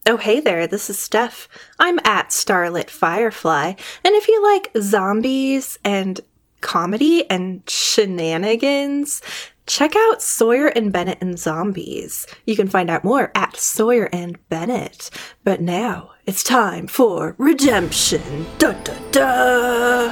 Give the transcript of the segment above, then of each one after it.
Oh, hey there, this is Steph. I'm at Starlit Firefly, and if you like zombies and comedy and shenanigans, check out Sawyer and Bennett and Zombies. You can find out more at Sawyer and Bennett. But now, it's time for redemption. Da da da!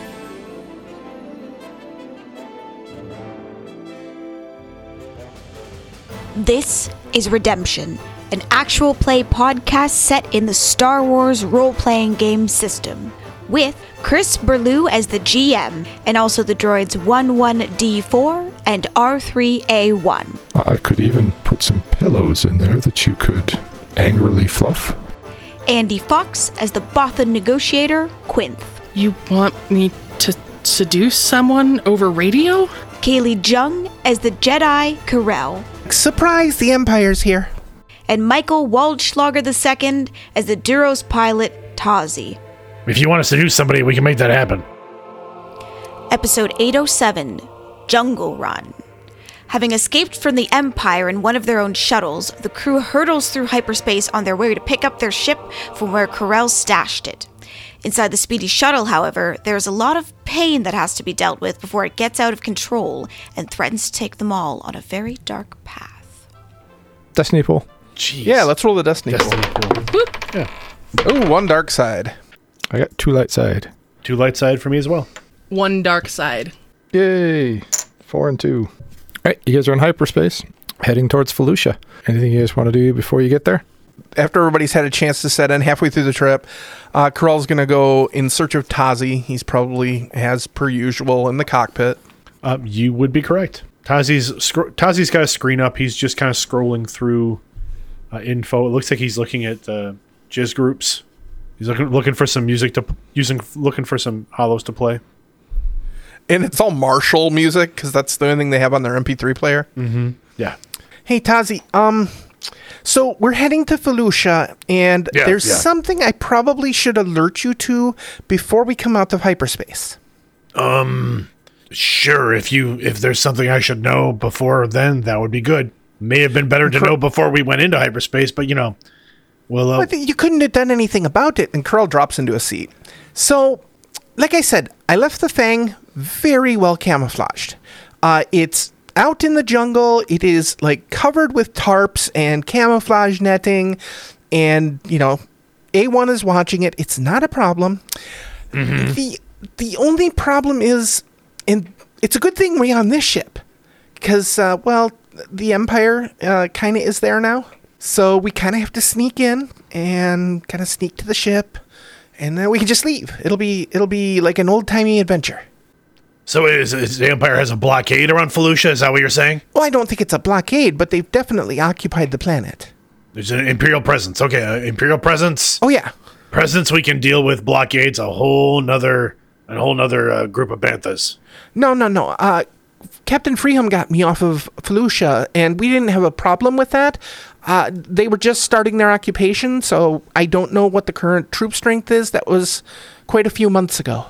This is Redemption, an actual play podcast set in the Star Wars role-playing game system, with Chris Burlew as the GM, and also the droids 11D4 and R3A1. I could even put some pillows in there that you could angrily fluff. Andy Fox as the Bothan negotiator, Quinth. You want me to seduce someone over radio? Kaylee Jung as the Jedi, Karel. Surprise, the Empire's here. And Michael Waldschlager II as the Duros pilot, Tazi. If you want to seduce somebody, we can make that happen. Episode 807, Jungle Run. Having escaped from the Empire in one of their own shuttles, the crew hurtles through hyperspace on their way to pick up their ship from where Karel stashed it. Inside the speedy shuttle, however, there is a lot of pain that has to be dealt with before it gets out of control and threatens to take them all on a very dark path. Destiny pool. Jeez. Yeah, let's roll the Destiny pool. Yeah. Ooh, one dark side. I got 2 light side. 2 light side for me as well. One dark side. Yay! 4 and 2. Alright, you guys are in hyperspace, heading towards Felucia. Anything you guys want to do before you get there? After everybody's had a chance to set in halfway through the trip, Karel's going to go in search of Tazi. He's probably, as per usual, in the cockpit. You would be correct. Tazi's got a screen up. He's just kind of scrolling through info. It looks like he's looking at jizz groups. He's looking for some music looking for some hollows to play. And it's all Marshall music, because that's the only thing they have on their MP3 player. Mm-hmm. Yeah. Hey, Tazi, so we're heading to Felucia, and there's something I probably should alert you to before we come out of hyperspace. Sure. If there's something I should know before then, that would be good. May have been better to know before we went into hyperspace, but well, you couldn't have done anything about it, and Karel drops into a seat. So, like I said, I left the Fang very well camouflaged. It's out in the jungle. It is like covered with tarps and camouflage netting, and A1 is watching it. It's not a problem. Mm-hmm. The only problem is, and it's a good thing we're on this ship, because the Empire kind of is there now. So we kind of have to sneak in and kind of sneak to the ship, and then we can just leave. It'll be like an old-timey adventure. So is the Empire has a blockade around Felucia? Is that what you're saying? Well, I don't think it's a blockade, but they've definitely occupied the planet. There's an Imperial presence. Okay, Imperial presence. Oh, yeah. Presence we can deal with. Blockades, a whole nother group of banthas. No. Captain Freeham got me off of Felucia, and we didn't have a problem with that. They were just starting their occupation, so I don't know what the current troop strength is. That was quite a few months ago.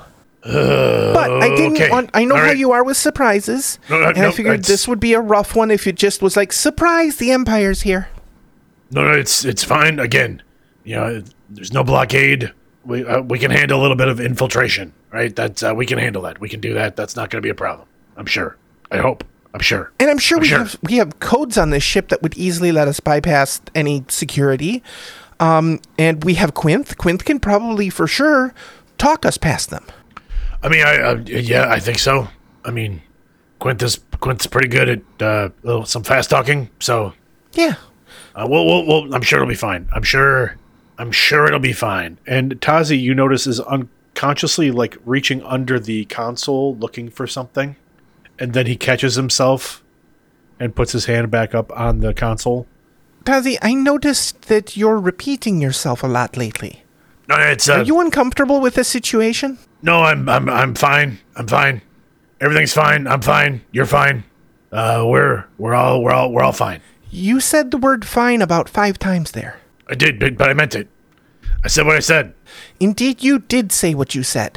But I didn't want... I know how you are with surprises, and I figured this would be a rough one if it just was like, surprise, the Empire's here. No, it's fine. Again, there's no blockade. We can handle a little bit of infiltration, right? We can handle that. We can do that. That's not going to be a problem. I'm sure. I hope. I'm sure. And I'm sure we have codes on this ship that would easily let us bypass any security. And we have Quinth. Quinth can probably, for sure, talk us past them. I mean, I think so. I mean, Quinth's pretty good at some fast talking. So yeah, we'll I'm sure it'll be fine. I'm sure it'll be fine. And Tazi, you notice, is unconsciously like reaching under the console looking for something, and then he catches himself and puts his hand back up on the console. Tazi, I noticed that you're repeating yourself a lot lately. No, it's Are you uncomfortable with this situation? No, I'm fine. I'm fine. Everything's fine. I'm fine. You're fine. We're all fine. You said the word fine about 5 times there. I did, but I meant it. I said what I said. Indeed, you did say what you said.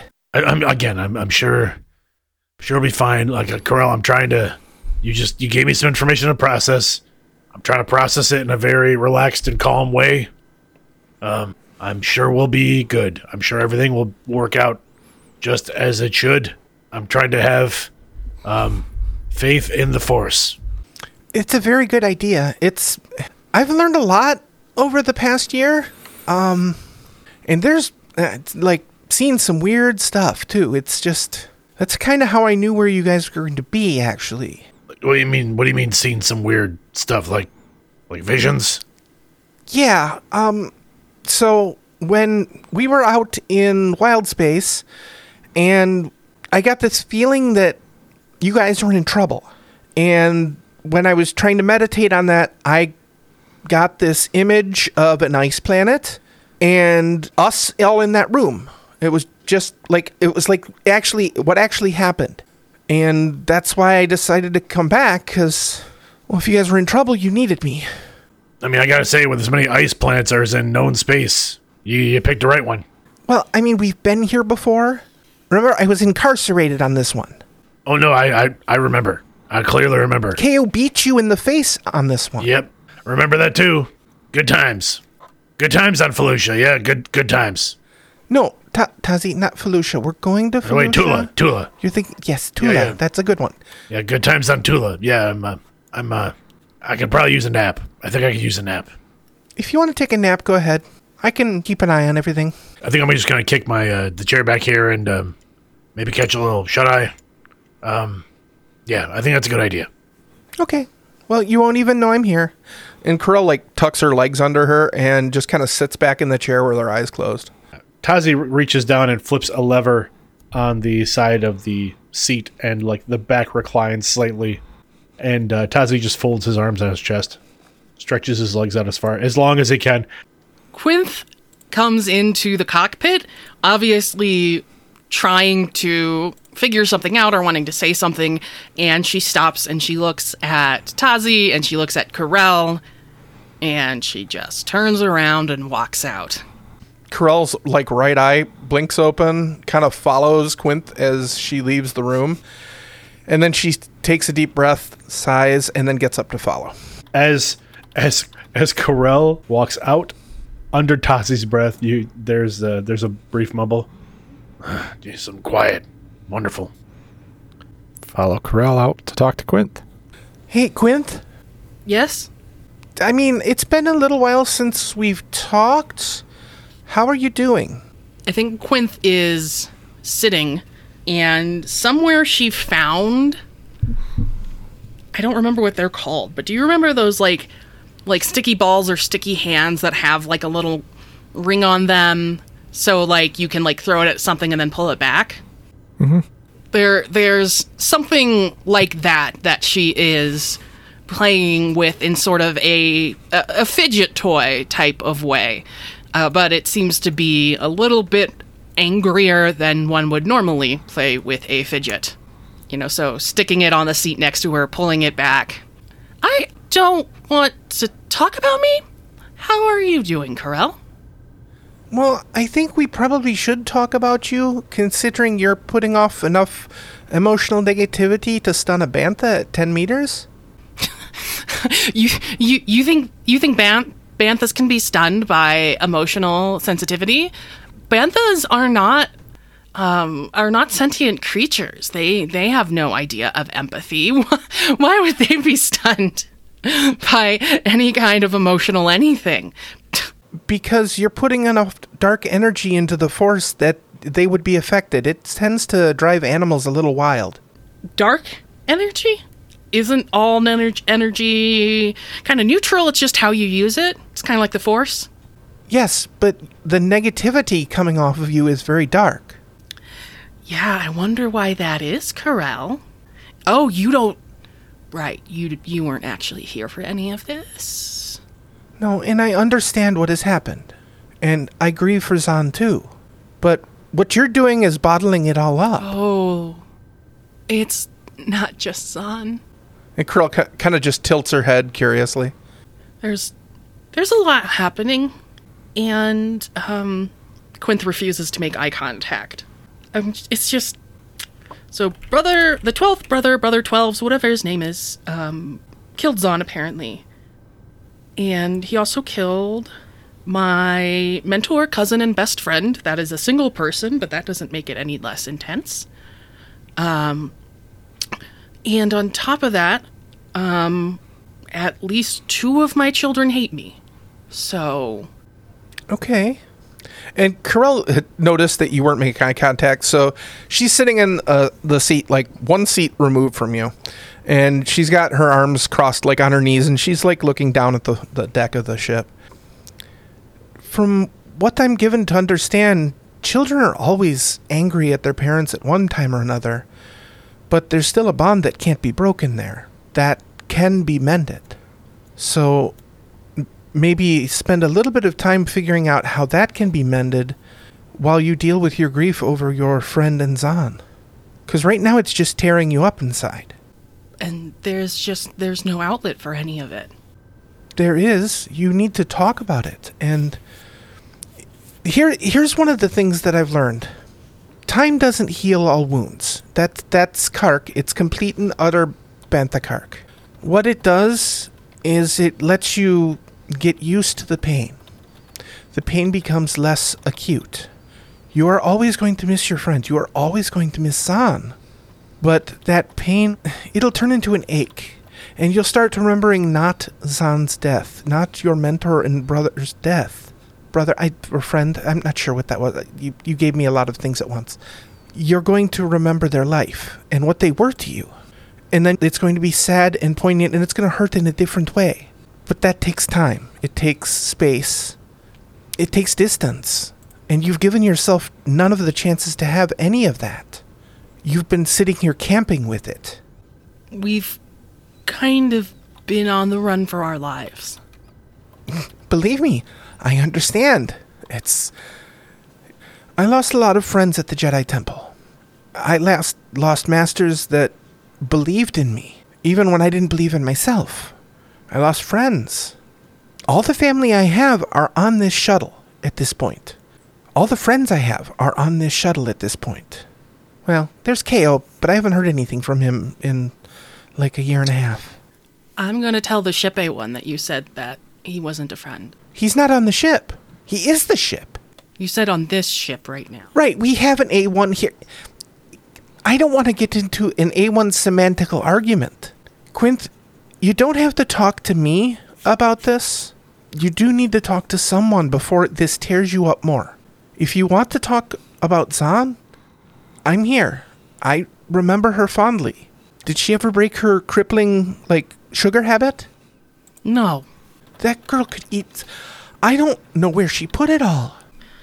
I'm sure it'll be fine. Like, Karel, I'm trying to... You gave me some information to process. I'm trying to process it in a very relaxed and calm way. I'm sure we'll be good. I'm sure everything will work out just as it should. I'm trying to have faith in the Force. It's a very good idea. I've learned a lot over the past year. And there's seen some weird stuff too. That's kind of how I knew where you guys were going to be, actually. What do you mean? What do you mean seeing some weird stuff like visions? Yeah. So when we were out in wild space, and I got this feeling that you guys were in trouble. And when I was trying to meditate on that, I got this image of an ice planet and us all in that room. It was actually what actually happened. And that's why I decided to come back, because, well, if you guys were in trouble, you needed me. I mean, I gotta say, with as many ice planets as in known space, you picked the right one. Well, I mean, we've been here before. Remember, I was incarcerated on this one. Oh, no, I remember. I clearly remember. KO beat you in the face on this one. Yep, remember that too. Good times. Good times on Felucia, yeah, good times. No, Tazi, not Felucia. We're going to Felucia. Oh, wait, Tula. You're thinking, yes, Tula. Yeah. That's a good one. Yeah, good times on Tula. Yeah, I could probably use a nap. I think I could use a nap. If you want to take a nap, go ahead. I can keep an eye on everything. I think I'm just gonna kick my the chair back here and maybe catch a little shut-eye. Yeah, I think that's a good idea. Okay. Well, you won't even know I'm here. And Corel, tucks her legs under her and just kind of sits back in the chair with her eyes closed. Tazi reaches down and flips a lever on the side of the seat, and the back reclines slightly. And Tazi just folds his arms on his chest, stretches his legs out as long as he can. Quinth comes into the cockpit, obviously trying to figure something out or wanting to say something, and she stops and she looks at Tazi and she looks at Corel, and she just turns around and walks out. Corel's right eye blinks open, kind of follows Quinth as she leaves the room, and then she takes a deep breath, sighs, and then gets up to follow. As Corel walks out, under Tazi's breath, there's a brief mumble. Some quiet. Wonderful. Follow Corel out to talk to Quinth. Hey, Quinth? Yes? I mean, it's been a little while since we've talked. How are you doing? I think Quinth is sitting, and somewhere she found... I don't remember what they're called, but do you remember those, like sticky balls or sticky hands that have, a little ring on them, so, you can, throw it at something and then pull it back? Mm-hmm. There's something like that she is playing with in sort of a fidget toy type of way. But it seems to be a little bit angrier than one would normally play with a fidget. So sticking it on the seat next to her, pulling it back. I don't want to talk about me. How are you doing, Corel? Well, I think we probably should talk about you, considering you're putting off enough emotional negativity to stun a bantha at 10 meters. You think banthas can be stunned by emotional sensitivity? Banthas are not sentient creatures. They have no idea of empathy. Why would they be stunned by any kind of emotional anything? Because you're putting enough dark energy into the Force that they would be affected. It tends to drive animals a little wild. Dark energy? Isn't all energy kind of neutral? It's just how you use it. It's kind of like the Force. Yes, but the negativity coming off of you is very dark. Yeah, I wonder why that is, Corel. Oh, you don't... Right, you weren't actually here for any of this. No, and I understand what has happened. And I grieve for Zahn too. But what you're doing is bottling it all up. Oh, it's not just Zahn. And Corel kind of just tilts her head curiously. There's a lot happening, and Quinth refuses to make eye contact. It's just... So the 12th brother 12s, whatever his name is, killed Zahn apparently. And he also killed my mentor, cousin, and best friend. That is a single person, but that doesn't make it any less intense. And on top of that, at least 2 of my children hate me. So... Okay. And Corell had noticed that you weren't making eye contact, so she's sitting in the seat, like 1 seat removed from you. And she's got her arms crossed, like on her knees, and she's like looking down at the deck of the ship. From what I'm given to understand, children are always angry at their parents at one time or another. But there's still a bond that can't be broken there, that can be mended. So maybe spend a little bit of time figuring out how that can be mended while you deal with your grief over your friend and Zaan. Because right now it's just tearing you up inside. And there's no outlet for any of it. There is. You need to talk about it. And here's one of the things that I've learned. Time doesn't heal all wounds. That's Kark. It's complete and utter Bantha Kark. What it does is it lets you get used to the pain. The pain becomes less acute. You are always going to miss your friend. You are always going to miss Zaan. But that pain, it'll turn into an ache. And you'll start remembering not Zaan's death, not your mentor and brother's death. Or friend, I'm not sure what that was. You gave me a lot of things at once. You're going to remember their life and what they were to you. And then it's going to be sad and poignant, and it's going to hurt in a different way. But that takes time. It takes space. It takes distance. And you've given yourself none of the chances to have any of that. You've been sitting here camping with it. We've kind of been on the run for our lives. Believe me, I understand. I lost a lot of friends at the Jedi Temple. I lost masters that believed in me, even when I didn't believe in myself. I lost friends. All the family I have are on this shuttle at this point. All the friends I have are on this shuttle at this point. Well, there's Ko, but I haven't heard anything from him in like a year and a half. I'm going to tell the ship A1 that you said that he wasn't a friend. He's not on the ship. He is the ship. You said on this ship right now. Right, we have an A1 here. I don't want to get into an A1 semantical argument. Quint, you don't have to talk to me about this. You do need to talk to someone before this tears you up more. If you want to talk about Zaan, I'm here. I remember her fondly. Did she ever break her crippling, sugar habit? No. That girl could eat... I don't know where she put it all.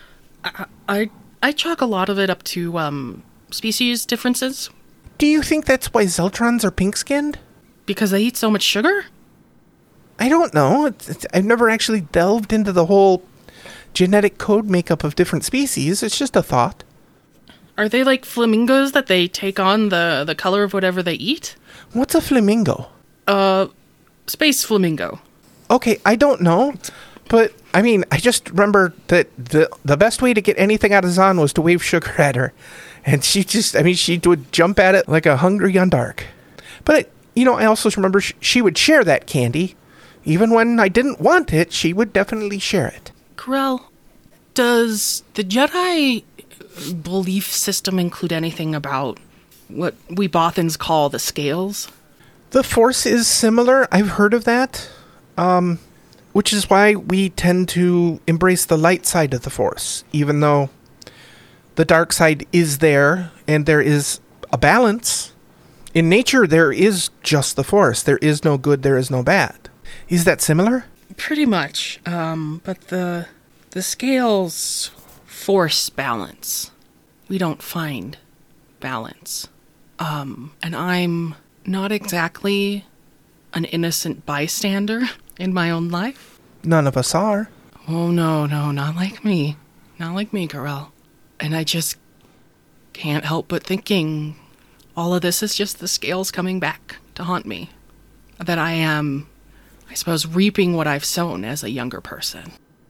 I chalk a lot of it up to, species differences. Do you think that's why Zeltrons are pink-skinned? Because they eat so much sugar? I don't know. I've never actually delved into the whole genetic code makeup of different species. It's just a thought. Are they like flamingos that they take on the color of whatever they eat? What's a flamingo? Space flamingo. Okay, I don't know. But, I just remember that the best way to get anything out of Zaan was to wave sugar at her. And she would jump at it like a hungry Yondark. But, I also remember she would share that candy. Even when I didn't want it, she would definitely share it. Corell, does the Jedi belief system include anything about what we Bothans call the scales? The Force is similar. I've heard of that. Which is why we tend to embrace the light side of the Force, even though the dark side is there and there is a balance. In nature, there is just the Force. There is no good, there is no bad. Is that similar? Pretty much. But the scales force balance. We don't find balance. And I'm not exactly an innocent bystander in my own life. None of us are. Oh, no, not like me. Not like me, Corell. And I just can't help but thinking all of this is just the scales coming back to haunt me. That I am, I suppose, reaping what I've sown as a younger person.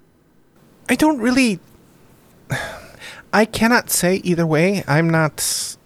I don't really... I cannot say either way. I'm not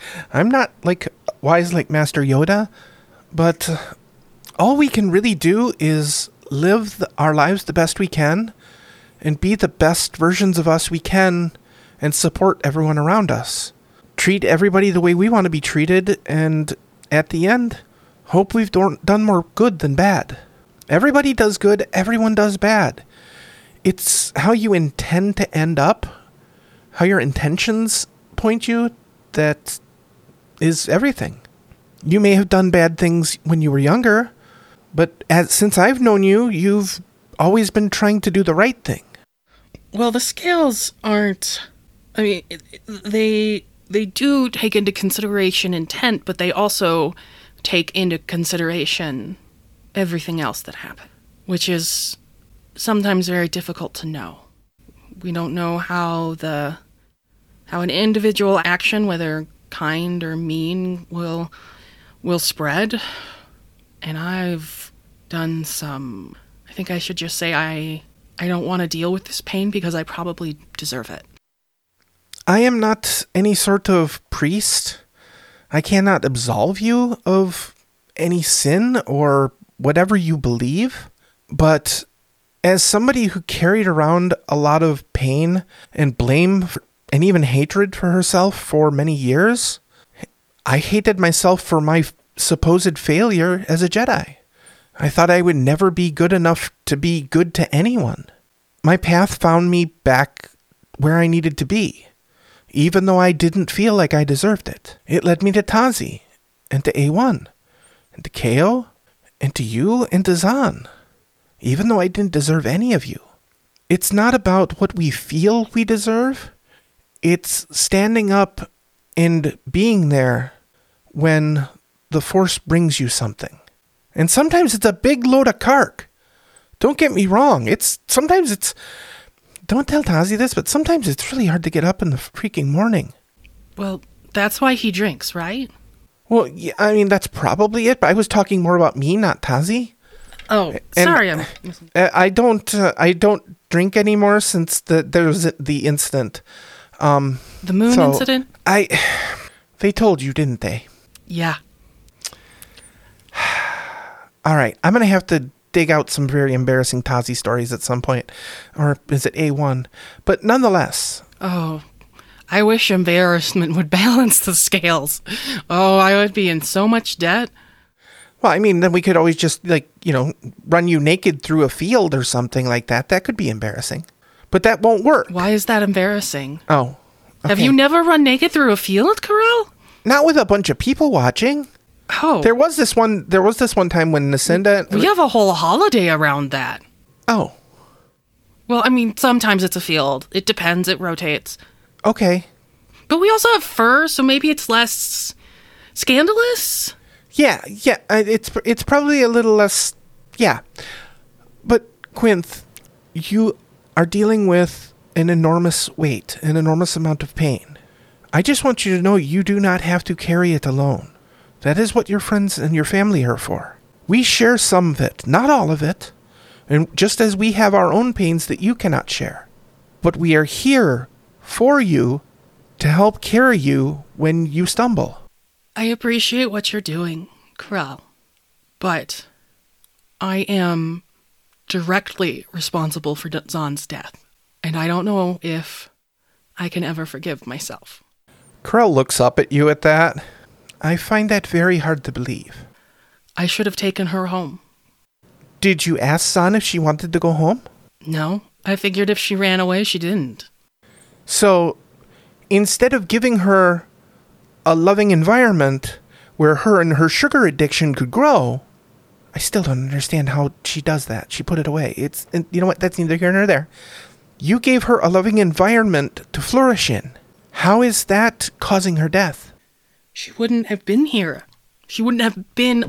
wise like Master Yoda, but all we can really do is live our lives the best we can and be the best versions of us we can and support everyone around us. Treat everybody the way we want to be treated, and at the end, hope we've done more good than bad. Everybody does good, everyone does bad. It's how you intend to end up, how your intentions point you, that is everything. You may have done bad things when you were younger, but since I've known you, you've always been trying to do the right thing. Well, the scales aren't... I mean, they do take into consideration intent, but they also take into consideration everything else that happened, which is sometimes very difficult to know. We don't know how an individual action, whether kind or mean, will spread. And I've done some... I think I should just say I don't want to deal with this pain because I probably deserve it. I am not any sort of priest. I cannot absolve you of any sin or whatever you believe. But as somebody who carried around a lot of pain and blame and even hatred for herself for many years, I hated myself for my supposed failure as a Jedi. I thought I would never be good enough to be good to anyone. My path found me back where I needed to be, even though I didn't feel like I deserved it. It led me to Tazi, and to A1, and to Keo, and to you, and to Zahn, even though I didn't deserve any of you. It's not about what we feel we deserve. It's standing up and being there when the Force brings you something. And sometimes it's a big load of kark. Don't get me wrong. Sometimes it's... Don't tell Tazi this, but sometimes it's really hard to get up in the freaking morning. Well, that's why he drinks, right? Well, yeah, I mean, that's probably it, but I was talking more about me, not Tazi. Oh, sorry. I don't drink anymore since there was the incident. The moon incident? They told you, didn't they? Yeah. All right, I'm going to have to dig out some very embarrassing Tazi stories at some point. Or is it A1? But nonetheless. Oh, I wish embarrassment would balance the scales. Oh, I would be in so much debt. Well, I mean, then we could always just, run you naked through a field or something like that. That could be embarrassing. But that won't work. Why is that embarrassing? Oh. Okay. Have you never run naked through a field, Corel? Not with a bunch of people watching. Oh. There was this one time when Nacinda... We have a whole holiday around that. Oh. Well, I mean, sometimes it's a field. It depends. It rotates. Okay. But we also have fur, so maybe it's less scandalous? Yeah. It's probably a little less... Yeah. But, Quinth, you are dealing with an enormous weight, an enormous amount of pain. I just want you to know you do not have to carry it alone. That is what your friends and your family are for. We share some of it, not all of it. And just as we have our own pains that you cannot share. But we are here for you to help carry you when you stumble. I appreciate what you're doing, Corel. But I am directly responsible for Zahn's death. And I don't know if I can ever forgive myself. Corel looks up at you at that. I find that very hard to believe. I should have taken her home. Did you ask Zahn if she wanted to go home? No, I figured if she ran away, she didn't. So, instead of giving her a loving environment where her and her sugar addiction could grow, I still don't understand how she does that. She put it away. You know what? That's neither here nor there. You gave her a loving environment to flourish in. How is that causing her death? She wouldn't have been here. She wouldn't have been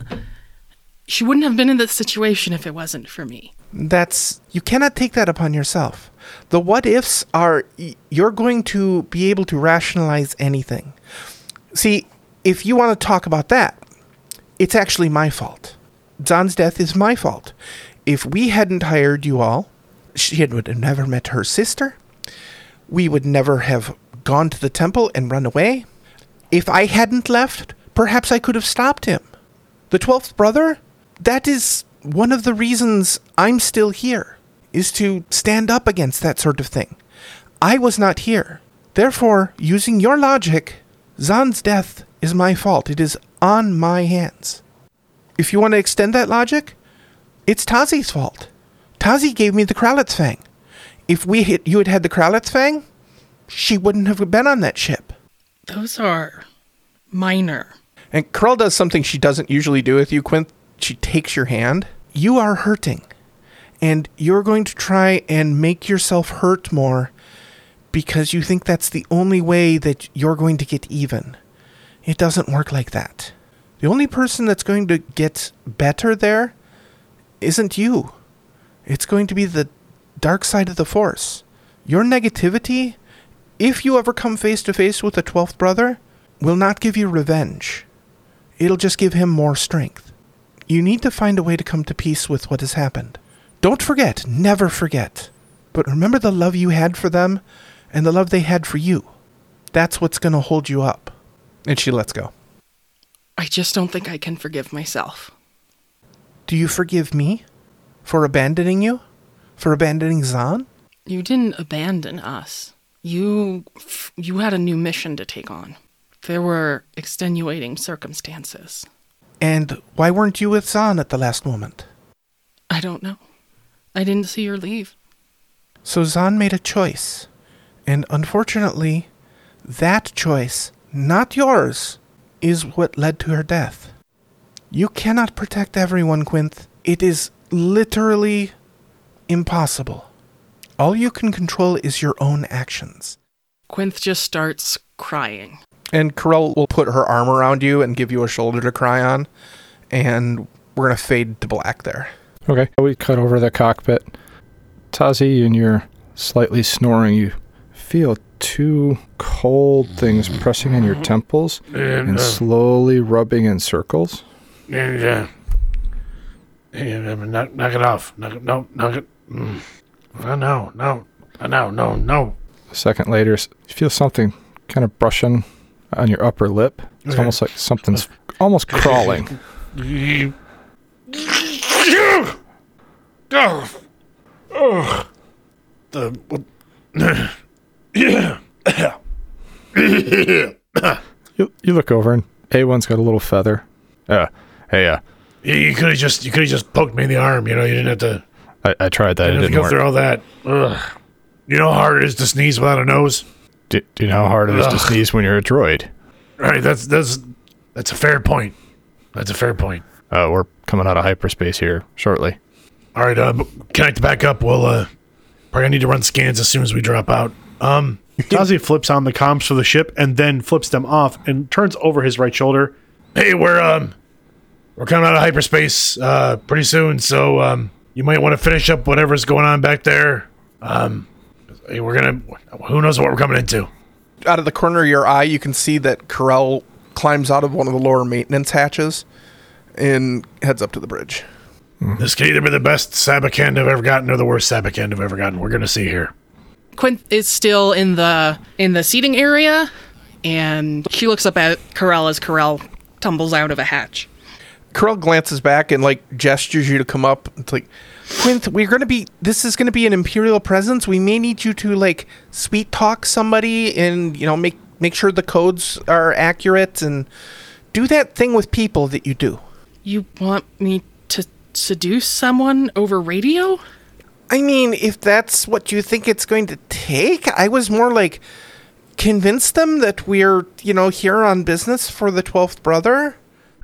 in this situation if it wasn't for me. You cannot take that upon yourself. The what ifs are, you're going to be able to rationalize anything. See, if you want to talk about that, it's actually my fault. Zahn's death is my fault. If we hadn't hired you all, she would have never met her sister. We would never have gone to the temple and run away. If I hadn't left, perhaps I could have stopped him. The 12th brother, that is one of the reasons I'm still here. is to stand up against that sort of thing. I was not here. Therefore, using your logic, Zahn's death is my fault. It is on my hands. If you want to extend that logic, it's Tazi's fault. Tazi gave me the Kralitz Fang. If you had the Kralitz Fang, she wouldn't have been on that ship. Those are minor. And Krell does something she doesn't usually do with you, Quint. She takes your hand. You are hurting. And you're going to try and make yourself hurt more because you think that's the only way that you're going to get even. It doesn't work like that. The only person that's going to get better there isn't you. It's going to be the dark side of the Force. Your negativity, if you ever come face to face with the 12th brother, will not give you revenge. It'll just give him more strength. You need to find a way to come to peace with what has happened. Don't forget, never forget. But remember the love you had for them and the love they had for you. That's what's going to hold you up. And she lets go. I just don't think I can forgive myself. Do you forgive me for abandoning you? For abandoning Zahn? You didn't abandon us. You had a new mission to take on. There were extenuating circumstances. And why weren't you with Zahn at the last moment? I don't know. I didn't see her leave. So Zahn made a choice. And unfortunately, that choice, not yours, is what led to her death. You cannot protect everyone, Quinth. It is literally impossible. All you can control is your own actions. Quinth just starts crying. And Corel will put her arm around you and give you a shoulder to cry on. And we're going to fade to black there. Okay, we cut over the cockpit. Tazi, and you're slightly snoring. You feel two cold things pressing on your temples and slowly rubbing in circles. Knock it off. Knock it. No. A second later, you feel something kind of brushing on your upper lip. It's almost like something's almost crawling. You look over and A1's got a little feather. You could have just poked me in the arm. You didn't have to. I tried that. It didn't go work. through all that. Ugh. You know how hard it is to sneeze without a nose? Do you know how hard it is to sneeze when you're a droid? Right. That's a fair point. That's a fair point. We're coming out of hyperspace here shortly. All right. Connect back up. We'll probably need to run scans as soon as we drop out. Tazi flips on the comms for the ship and then flips them off and turns over his right shoulder. Hey, we're coming out of hyperspace pretty soon, so you might want to finish up whatever's going on back there. Who knows what we're coming into? Out of the corner of your eye, you can see that Corel climbs out of one of the lower maintenance hatches and heads up to the bridge. This could either be the best Sabakand I've ever gotten or the worst Sabakand I've ever gotten. We're going to see here. Quint is still in the seating area, and she looks up at Corel as Corel tumbles out of a hatch. Corel glances back and gestures you to come up. It's like, Quint, this is gonna be an Imperial presence. We may need you to sweet talk somebody and make sure the codes are accurate and do that thing with people that you do. You want me to seduce someone over radio? I mean, if that's what you think it's going to take, I was more convince them that we're, here on business for the 12th brother.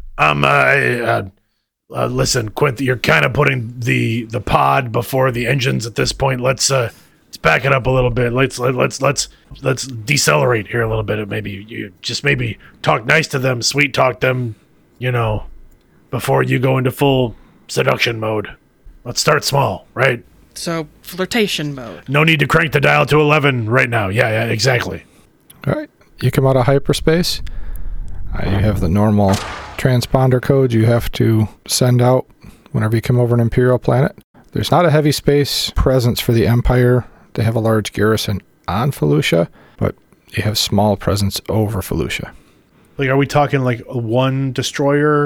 Listen, Quint, you're kind of putting the pod before the engines at this point. Let's back it up a little bit. Let's decelerate here a little bit. Maybe talk nice to them, sweet talk them, before you go into full seduction mode. Let's start small, right? So, flirtation mode. No need to crank the dial to 11 right now. Yeah, exactly. All right. You come out of hyperspace. You have the normal transponder codes you have to send out whenever you come over an Imperial planet. There's not a heavy space presence for the Empire. They have a large garrison on Felucia, but you have small presence over Felucia. Are we talking one destroyer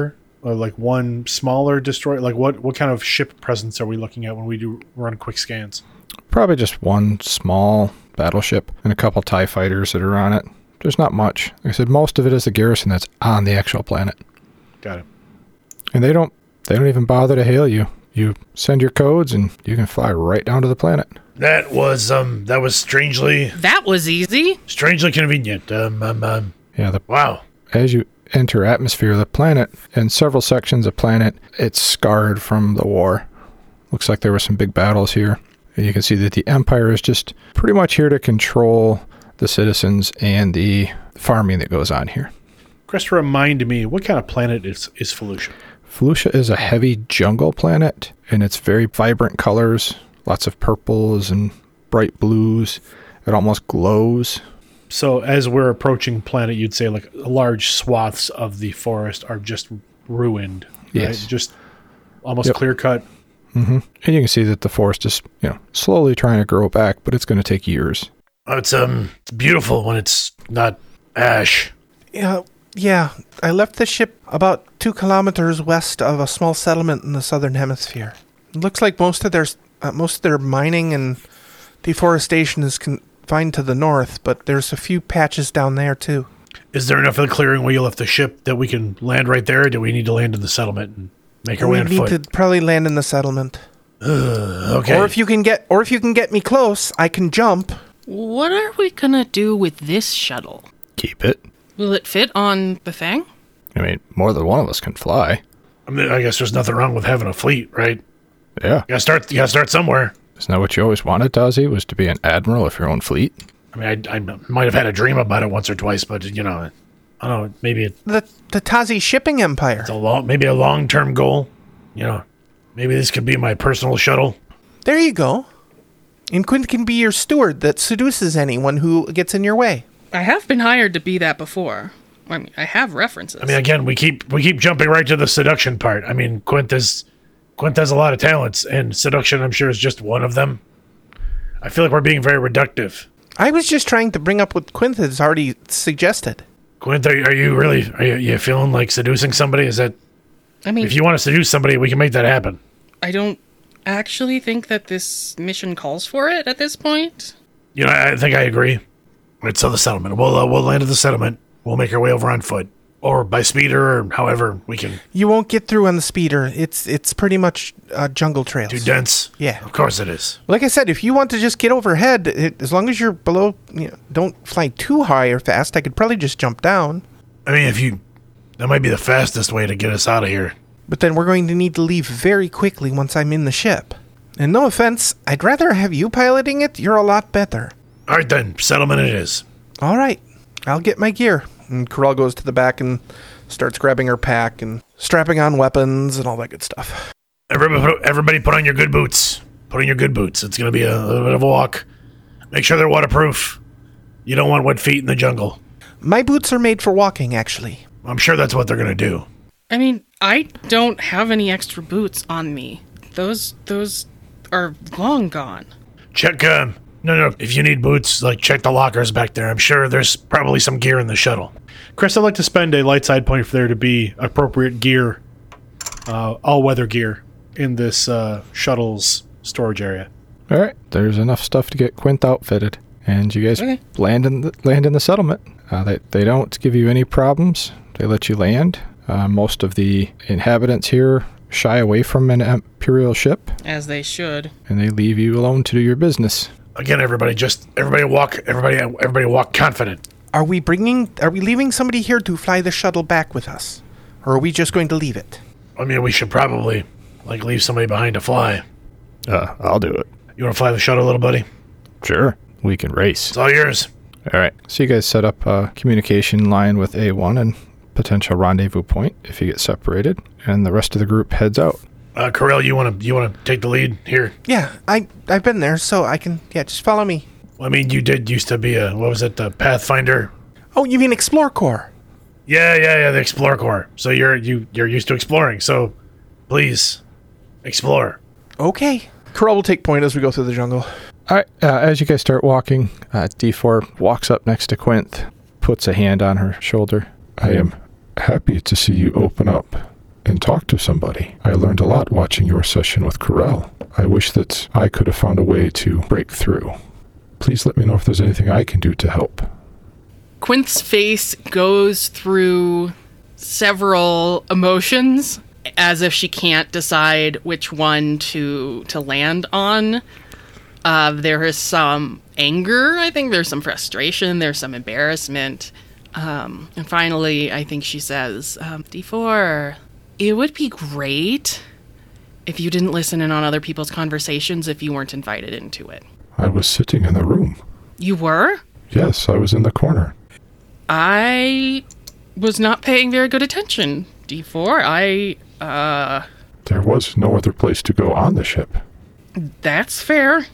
like one smaller destroyer? Like what kind of ship presence are we looking at when we do run quick scans? Probably just one small battleship and a couple TIE fighters that are on it. There's not much. Like I said, most of it is the garrison that's on the actual planet. Got it. And they don't even bother to hail you. You send your codes and you can fly right down to the planet. That was strangely That was easy. convenient. Yeah, Wow. as you enter atmosphere of the planet, in several sections of planet, it's scarred from the war. Looks like there were some big battles here. And you can see that the Empire is just pretty much here to control the citizens and the farming that goes on here. Chris, remind me, what kind of planet is Felucia? Felucia is a heavy jungle planet, and it's very vibrant colors, lots of purples and bright blues. It almost glows. So as we're approaching planet, you'd say like large swaths of the forest are just ruined. Yes. Right? Just almost clear cut. And you can see that the forest is, slowly trying to grow back, but it's going to take years. Oh, it's beautiful when it's not ash. Yeah, I left the ship about 2 kilometers west of a small settlement in the southern hemisphere. It looks like most of their mining and deforestation is confined to the north, but there's a few patches down there too. Is there enough of the clearing where you left the ship that we can land right there, or do we need to land in the settlement and make our way on We foot? need to probably land in the settlement. Okay. Or if you can get me close, I can jump. What are we gonna do with this shuttle? Keep it. Will it fit on the thing? I mean, more than one of us can fly. I mean, I guess there's nothing wrong with having a fleet, right? Yeah. You gotta start somewhere. Isn't that what you always wanted, Tazi, was to be an admiral of your own fleet? I mean, I might have had a dream about it once or twice, but I don't know. Maybe The Tazi shipping empire. it's maybe a long-term goal. Maybe this could be my personal shuttle. There you go. And Quint can be your steward that seduces anyone who gets in your way. I have been hired to be that before. I mean, I have references. I mean, again, we keep jumping right to the seduction part. I mean, Quint has a lot of talents, and seduction, I'm sure, is just one of them. I feel like we're being very reductive. I was just trying to bring up what Quint has already suggested. Quint, are you feeling like seducing somebody? Is that, I mean, if you want to seduce somebody, we can make that happen. I don't actually think that this mission calls for it at this point. I think I agree. Right, so the settlement. We'll land at the settlement. We'll make our way over on foot, or by speeder, or however we can. You won't get through on the speeder. It's pretty much jungle trails. Too dense. Yeah. Of course it is. Like I said, if you want to just get overhead, as long as you're below, don't fly too high or fast, I could probably just jump down. I mean, that might be the fastest way to get us out of here. But then we're going to need to leave very quickly once I'm in the ship. And no offense, I'd rather have you piloting it. You're a lot better. All right then, settlement it is. All right, I'll get my gear. And Corral goes to the back and starts grabbing her pack and strapping on weapons and all that good stuff. Everybody put on your good boots. Put on your good boots. It's going to be a little bit of a walk. Make sure they're waterproof. You don't want wet feet in the jungle. My boots are made for walking, actually. I'm sure that's what they're going to do. I mean, I don't have any extra boots on me. Those are long gone. Check, no. If you need boots, check the lockers back there. I'm sure there's probably some gear in the shuttle. Chris, I'd like to spend a light side point for there to be appropriate gear, all-weather gear, in this shuttle's storage area. All right. There's enough stuff to get Quint outfitted. And you guys land in the settlement. They don't give you any problems. They let you land. Most of the inhabitants here shy away from an Imperial ship. As they should. And they leave you alone to do your business. Again, everybody walk confident. Are we leaving somebody here to fly the shuttle back with us? Or are we just going to leave it? I mean, we should probably, leave somebody behind to fly. I'll do it. You want to fly the shuttle, little buddy? Sure. We can race. It's all yours. All right. So you guys set up a communication line with A1 and potential rendezvous point if you get separated, and the rest of the group heads out. Corell, you want to take the lead here? Yeah, I've been there, so I can. Yeah, just follow me. Well, I mean, you did used to be the Pathfinder? Oh, you mean Explore Corps? Yeah, the Explorer Corps. So you're used to exploring. So please explore. Okay. Corell will take point as we go through the jungle. All right. As you guys start walking, D4 walks up next to Quint, puts a hand on her shoulder. I am happy to see you open up and talk to somebody. I learned a lot watching your session with Corel. I wish that I could have found a way to break through. Please let me know if there's anything I can do to help. Quinth's face goes through several emotions as if she can't decide which one to land on. There is some anger, I think there's some frustration, there's some embarrassment. And finally, I think she says, D4, it would be great if you didn't listen in on other people's conversations if you weren't invited into it. I was sitting in the room. You were? Yes, I was in the corner. I was not paying very good attention, D4. There was no other place to go on the ship. That's fair.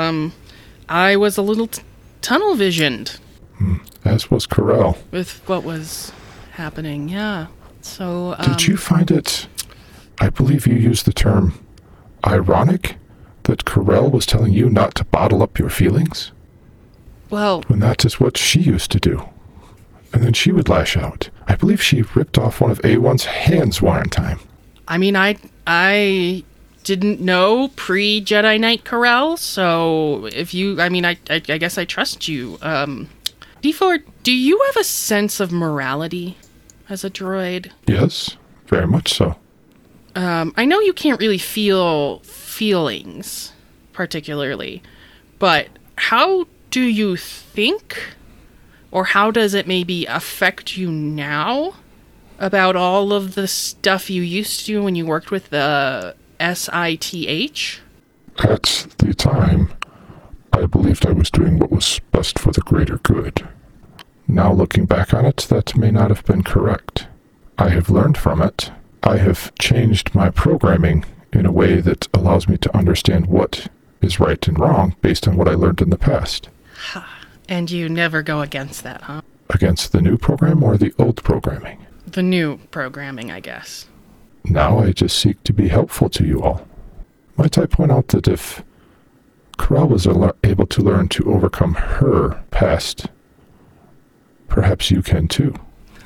I was a little tunnel visioned. As was Corel. With what was happening, yeah. So, Did you find it, I believe you used the term, ironic that Corel was telling you not to bottle up your feelings? Well, When that is what she used to do. And then she would lash out. I believe she ripped off one of A1's hands one time. I mean, I didn't know pre-Jedi Knight Corel, so if you, I mean, I guess I trust you. D4, do you have a sense of morality as a droid? Yes, very much so. I know you can't really feel feelings, particularly, but how do you think, or how does it maybe affect you now about all of the stuff you used to do when you worked with the SITH? At the time, I believed I was doing what was best for the greater good. Now looking back on it, that may not have been correct. I have learned from it. I have changed my programming in a way that allows me to understand what is right and wrong based on what I learned in the past. And you never go against that, huh? Against the new program or the old programming? The new programming, I guess. Now I just seek to be helpful to you all. Might I point out that if Corel was able to learn to overcome her past, perhaps you can too.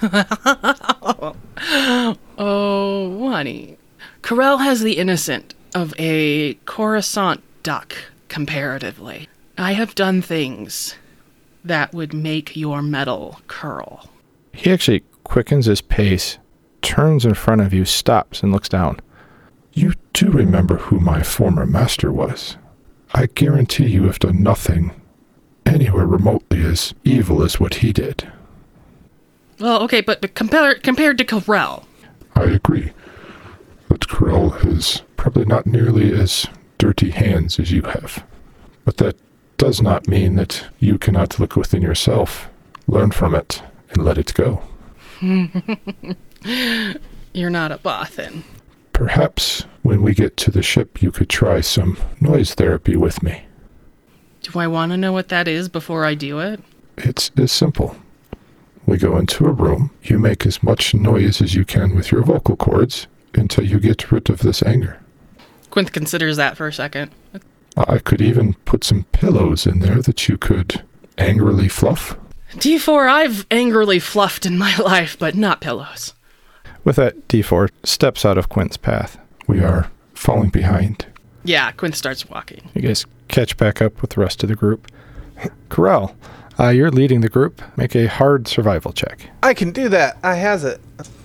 Oh, honey. Corel has the innocent of a Coruscant duck, comparatively. I have done things that would make your metal curl. He actually quickens his pace, turns in front of you, stops, and looks down. You do remember who my former master was. I guarantee you have done nothing anywhere remotely as evil as what he did. Well, okay, but compared to Corel. I agree that Corel has probably not nearly as dirty hands as you have. But that does not mean that you cannot look within yourself, learn from it, and let it go. You're not a Bothan. Perhaps when we get to the ship you could try some noise therapy with me. Do I want to know what that is before I do it? It's as simple. We go into a room, you make as much noise as you can with your vocal cords until you get rid of this anger. Quinth considers that for a second. I could even put some pillows in there that you could angrily fluff. D4, I've angrily fluffed in my life, but not pillows. With that, D4 steps out of Quint's path. We are falling behind. Yeah, Quinth starts walking. You guys catch back up with the rest of the group. Corel, you're leading the group. Make a hard survival check. I can do that. I has it.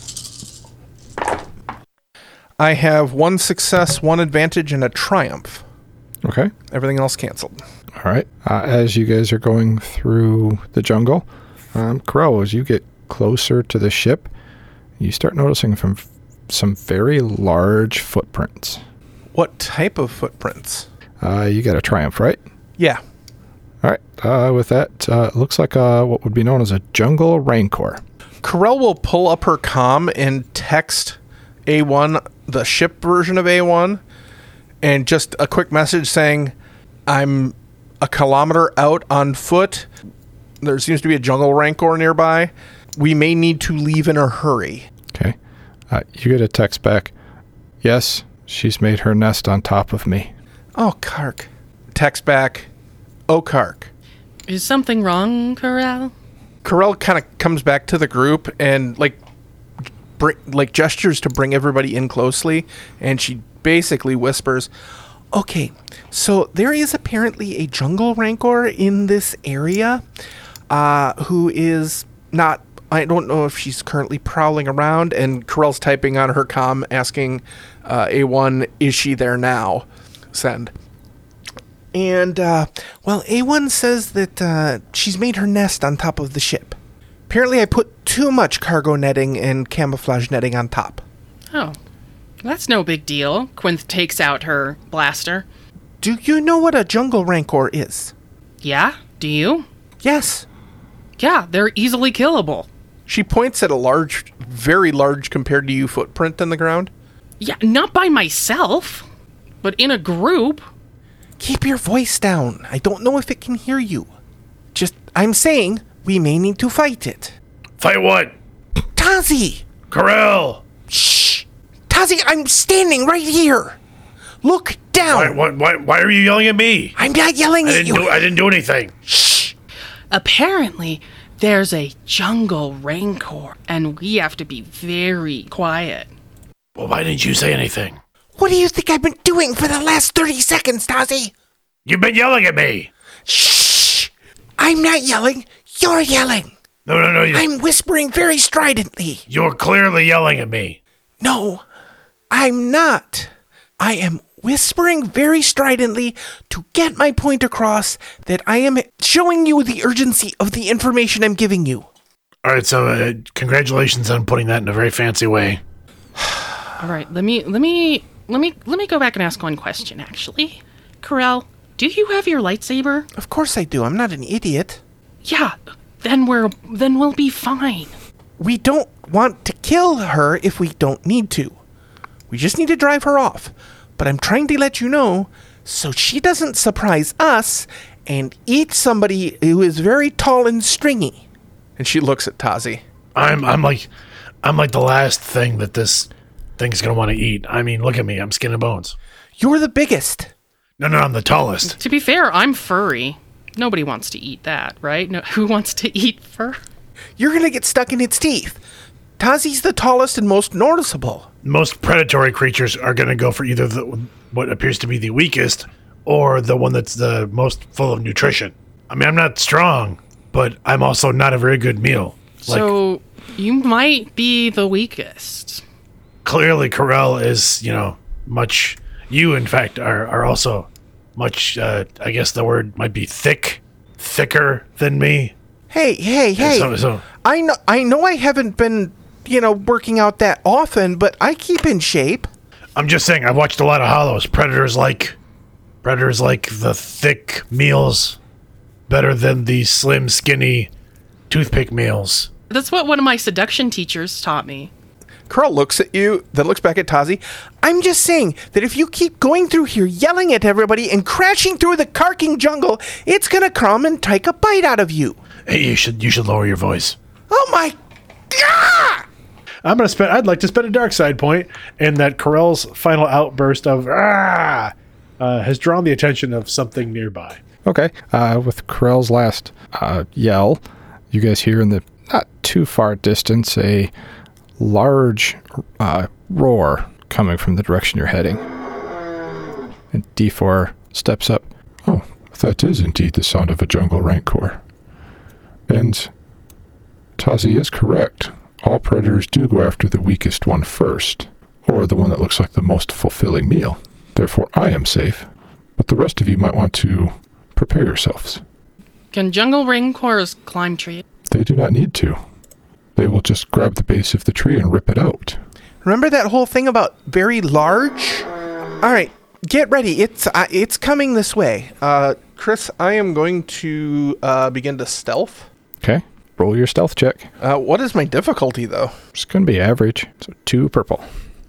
I have 1 success, 1 advantage, and a triumph. Okay. Everything else canceled. All right. As you guys are going through the jungle, Corel, as you get closer to the ship, you start noticing some very large footprints. What type of footprints? You got a triumph, right? Yeah. All right. With that, it looks like what would be known as a jungle rancor. Corel will pull up her comm and text A1, the ship version of A1, and just a quick message saying, I'm a kilometer out on foot. There seems to be a jungle rancor nearby. We may need to leave in a hurry. Okay. You get a text back. Yes, she's made her nest on top of me. Oh, Kark. Text back. Oh, Kark. Is something wrong, Corel? Corel kind of comes back to the group and, gestures to bring everybody in closely, and she basically whispers, "Okay, so there is apparently a jungle rancor in this area, who is not. I don't know if she's currently prowling around." And Corell's typing on her comm, asking A1, "Is she there now?" Send. And A1 says that she's made her nest on top of the ship. Apparently, I put too much cargo netting and camouflage netting on top. Oh, that's no big deal. Quinth takes out her blaster. Do you know what a jungle rancor is? Yeah? Do you? Yes. Yeah, they're easily killable. She points at a large, very large compared to you footprint in the ground. Yeah, not by myself, but in a group. Keep your voice down. I don't know if it can hear you. I'm saying we may need to fight it. Fight what? Tazi! Corell! Shh! Tazi, I'm standing right here. Look down. Why are you yelling at me? I'm not yelling at you. I didn't do anything. Shh! Apparently, there's a jungle rancor, and we have to be very quiet. Well, why didn't you say anything? What do you think I've been doing for the last 30 seconds, Tazi? You've been yelling at me. Shh! I'm not yelling. You're yelling. No. I'm whispering very stridently. You're clearly yelling at me. No, I'm not. I am whispering very stridently to get my point across that I am showing you the urgency of the information I'm giving you. All right, so congratulations on putting that in a very fancy way. All right, let me go back and ask one question, actually. Corell, do you have your lightsaber? Of course I do. I'm not an idiot. Yeah, then we'll be fine. We don't want to kill her if we don't need to. We just need to drive her off. But I'm trying to let you know so she doesn't surprise us and eat somebody who is very tall and stringy. And she looks at Tazi. I'm like the last thing that this thing's gonna want to eat. I mean, look at me. I'm skin and bones. You're the biggest. No, I'm the tallest. To be fair, I'm furry. Nobody wants to eat that, right? No, who wants to eat fur? You're going to get stuck in its teeth. Tazi's the tallest and most noticeable. Most predatory creatures are going to go for either what appears to be the weakest or the one that's the most full of nutrition. I mean, I'm not strong, but I'm also not a very good meal. So you might be the weakest. Clearly, Corell is, much... You, in fact, are also much, I guess the word might be thicker than me. Hey. So, I know I haven't been, working out that often, but I keep in shape. I'm just saying, I've watched a lot of Hollows. Predators like the thick meals better than the slim, skinny toothpick meals. That's what one of my seduction teachers taught me. Corell looks at you, then looks back at Tazi. I'm just saying that if you keep going through here yelling at everybody and crashing through the carking jungle, it's gonna come and take a bite out of you. Hey, you should lower your voice. Oh my God! I'd like to spend a dark side point, and that Corell's final outburst of has drawn the attention of something nearby. Okay. With Corell's last yell, you guys hear in the not too far distance a large roar coming from the direction you're heading. And D4 steps up. Oh, that is indeed the sound of a jungle rancor. And Tazi is correct. All predators do go after the weakest one first, or the one that looks like the most fulfilling meal. Therefore, I am safe, but the rest of you might want to prepare yourselves. Can jungle rancors climb trees? They do not need to. They will just grab the base of the tree and rip it out. Remember that whole thing about very large? All right, get ready. It's coming this way. Chris, I am going to begin to stealth. Okay. Roll your stealth check. What is my difficulty, though? It's going to be average. So 2 purple.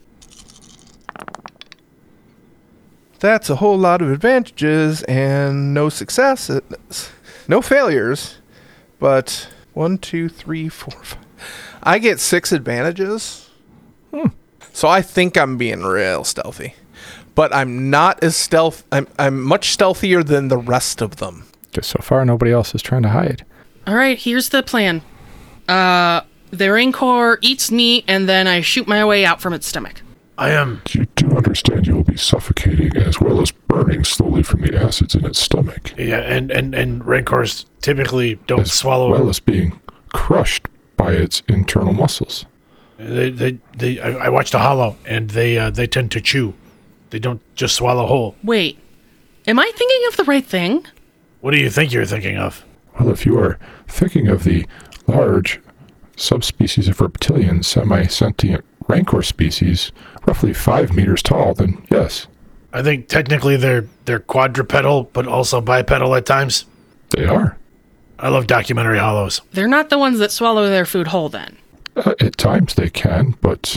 That's a whole lot of advantages and no success. No failures. But 1, 2, 3, 4, 5. I get 6 advantages. So I think I'm being real stealthy. But I'm not as I'm much stealthier than the rest of them. Just so far, nobody else is trying to hide. All right, here's the plan. The Rancor eats meat, and then I shoot my way out from its stomach. I am. You do understand you will be suffocating as well as burning slowly from the acids in its stomach. Yeah, and Rancors typically don't As swallow. well as being crushed by its internal muscles. I watched a hollow, and they tend to chew. They don't just swallow whole. Wait, am I thinking of the right thing? What do you think you're thinking of? Well, if you are thinking of the large subspecies of reptilian semi-sentient rancor species, roughly 5 meters tall, then yes, I think technically they're quadrupedal, but also bipedal at times. they are. I love documentary hollows. They're not the ones that swallow their food whole, then. At times they can, but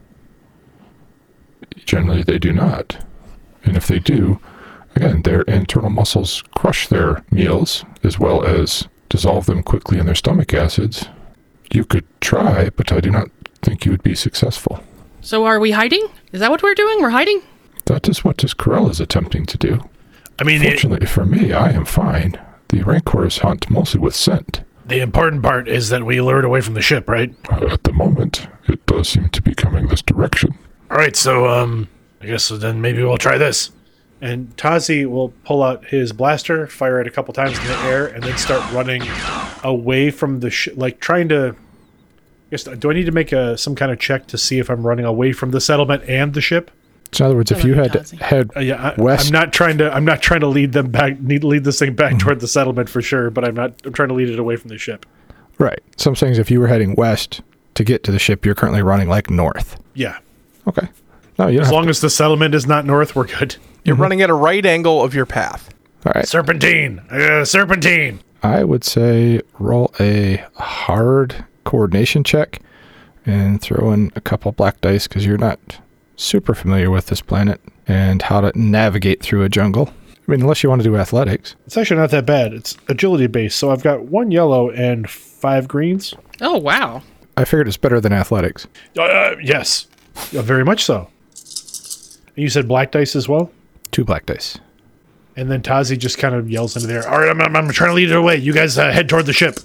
generally they do not. And if they do, again, their internal muscles crush their meals as well as dissolve them quickly in their stomach acids. You could try, but I do not think you would be successful. So are we hiding? Is that what we're doing? We're hiding? That is what this Corell is attempting to do. I mean, Fortunately for me, I am fine. The Rancors hunt mostly with scent. the important part is that we lure it away from the ship, right? At the moment, it does seem to be coming this direction. All right, so I guess then maybe we'll try this. And Tazi will pull out his blaster, fire it a couple times in the air, and then start running away from the ship, like trying to. I guess, do I need to make some kind of check to see if I'm running away from the settlement and the ship? So in other words, if you had to head west, I'm not trying to lead them back. Lead this thing back toward the settlement for sure, but I'm trying to lead it away from the ship. right? So I'm saying is if you were heading west to get to the ship, you're currently running like north. Yeah. Okay. No, you don't As have long as the settlement is not north, we're good. You're running at a right angle of your path. All right. Serpentine. Serpentine. I would say roll a hard coordination check and throw in a couple black dice because you're not super familiar with this planet and how to navigate through a jungle. I mean, unless you want to do athletics. It's actually not that bad. It's agility based, so I've got 1 yellow and 5 greens. Oh, wow. I figured it's better than athletics. Yes. Very much so. And you said black dice as well? 2 black dice. And then Tazi just kind of yells into there. All right, I'm trying to lead it away. You guys head toward the ship.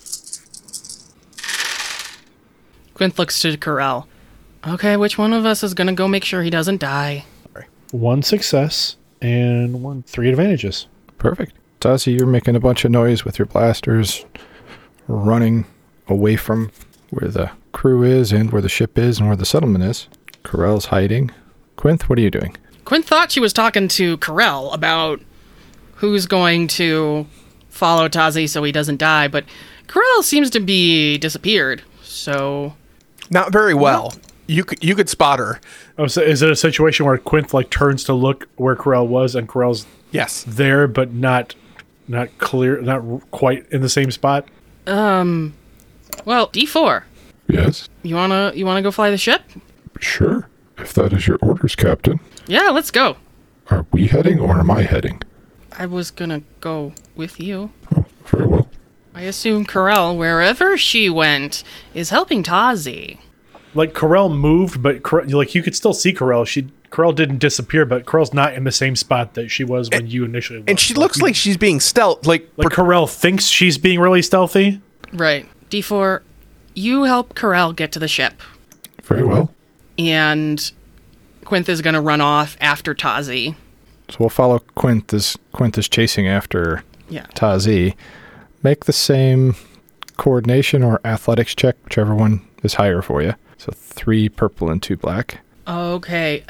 Quinth looks to Corell. Okay, which one of us is going to go make sure he doesn't die? 1 success and 3 advantages. Perfect. Tazi, you're making a bunch of noise with your blasters, running away from where the crew is and where the ship is and where the settlement is. Corell's hiding. Quinth, what are you doing? Quinth thought she was talking to Corell about who's going to follow Tazi so he doesn't die, but Corell seems to be disappeared, so... Not very well. You could spot her. Oh, so is it a situation where Quinth turns to look where Corell was and Corell's Yes. there but not clear, not quite in the same spot? Well, D4. Yes, You wanna go fly the ship? sure. If that is your orders, Captain. Yeah, let's go. Are we heading or am I heading? I was gonna go with you. Oh, very well. I assume Corell, wherever she went, is helping Tazi. Like Corell moved, but you could still see Corell. Corell didn't disappear, but Corell's not in the same spot that she was when you initially looked. And she looks like she's being stealth. Like Corell thinks she's being really stealthy. Right. D4, you help Corell get to the ship. Very well. And Quinth is going to run off after Tazi. So we'll follow Quinth as Quinth is chasing after Yeah. Tazi. Make the same coordination or athletics check, whichever one is higher for you. So 3 purple and 2 black. Okay.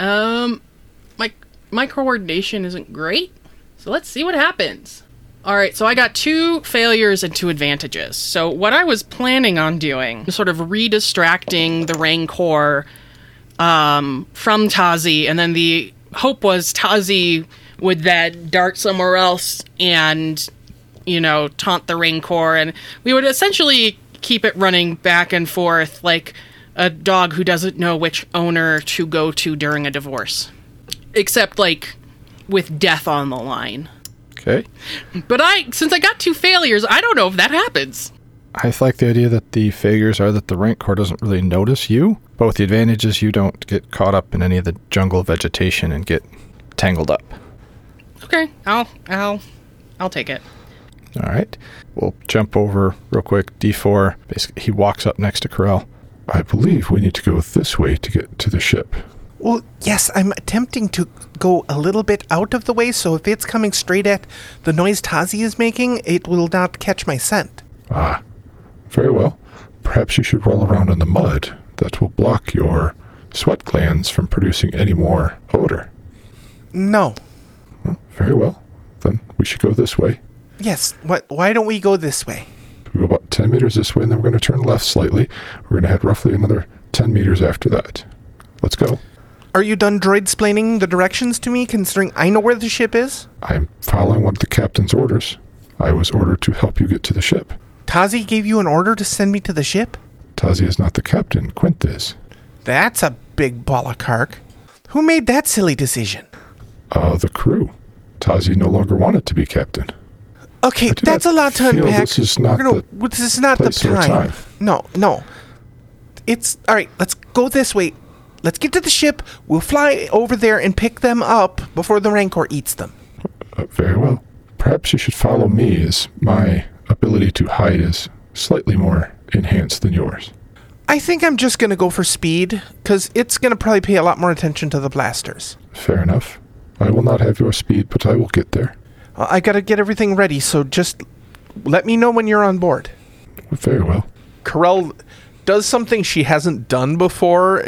My coordination isn't great. So let's see what happens. All right, so I got 2 failures and 2 advantages. So what I was planning on doing was sort of re-distracting the Rancor from Tazi, and then the hope was Tazi would then dart somewhere else and, taunt the Rancor, and we would essentially keep it running back and forth like a dog who doesn't know which owner to go to during a divorce. Except, with death on the line. Okay. But since I got 2 failures, I don't know if that happens. I like the idea that the failures are that the Rancor doesn't really notice you. But with the advantages, you don't get caught up in any of the jungle vegetation and get tangled up. Okay, I'll take it. All right. We'll jump over real quick. D4, basically, he walks up next to Corell. I believe we need to go this way to get to the ship. Well, yes, I'm attempting to go a little bit out of the way, so if it's coming straight at the noise Tazi is making, it will not catch my scent. Ah, very well. Perhaps you should roll around in the mud. That will block your sweat glands from producing any more odor. No. Very well. Then we should go this way. Yes, why don't we go this way? We go about 10 meters this way, and then we're going to turn left slightly. We're going to head roughly another 10 meters after that. Let's go. Are you done droid-splaining the directions to me, considering I know where the ship is? I'm following one of the captain's orders. I was ordered to help you get to the ship. Tazi gave you an order to send me to the ship? Tazi is not the captain. Quint is. That's a big ball of cark. Who made that silly decision? The crew. Tazi no longer wanted to be captain. Okay, that's a lot to unpack. This is not this is not the place or time. No. It's all right. Let's go this way. Let's get to the ship. We'll fly over there and pick them up before the Rancor eats them. Very well. Perhaps you should follow me, as my ability to hide is slightly more enhanced than yours. I think I'm just going to go for speed, because it's going to probably pay a lot more attention to the blasters. Fair enough. I will not have your speed, but I will get there. I got to get everything ready, so just let me know when you're on board. Very well. Corel does something she hasn't done before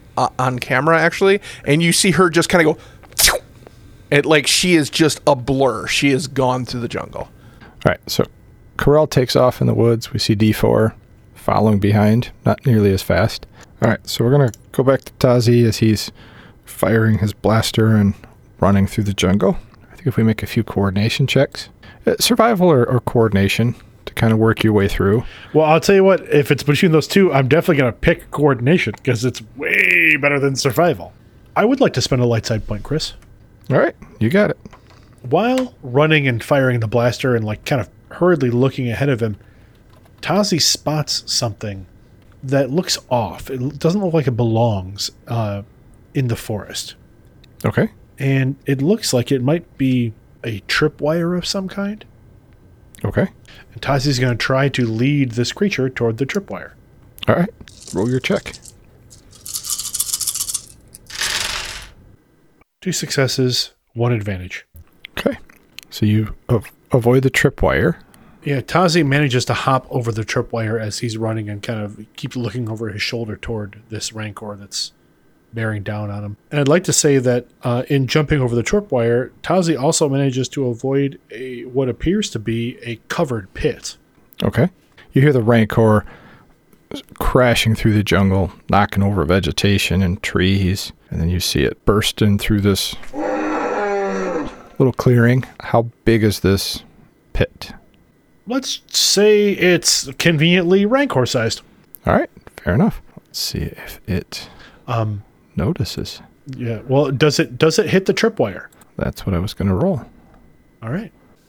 on camera, actually, and you see her just kind of go, and like she is just a blur. She is gone through the jungle. All right, so Corel takes off in the woods. We see D4 following behind, not nearly as fast. All right, so we're going to go back to Tazi as he's firing his blaster and running through the jungle. I think if we make a few coordination checks, survival or coordination to kind of work your way through. Well, I'll tell you what, if it's between those two, I'm definitely going to pick coordination because it's way better than survival. I would like to spend a light side point, Chris. All right, you got it. While running and firing the blaster and like kind of hurriedly looking ahead of him, Tazi spots something that looks off. It doesn't look like it belongs in the forest. Okay. And it looks like it might be a tripwire of some kind. Okay. And Tazi's going to try to lead this creature toward the tripwire. All right, roll your check. 2 successes, 1 advantage. Okay. So you avoid the tripwire. Yeah, Tazi manages to hop over the tripwire as he's running and kind of keeps looking over his shoulder toward this Rancor that's bearing down on him. And I'd like to say that in jumping over the tripwire, Tazi also manages to avoid what appears to be a covered pit. Okay. You hear the Rancor crashing through the jungle, knocking over vegetation and trees, and then you see it bursting through this little clearing. How big is this pit? Let's say it's conveniently Rancor-sized. All right, fair enough. Let's see if it notices. Yeah, well, does it hit the tripwire? That's what I was going to roll. All right.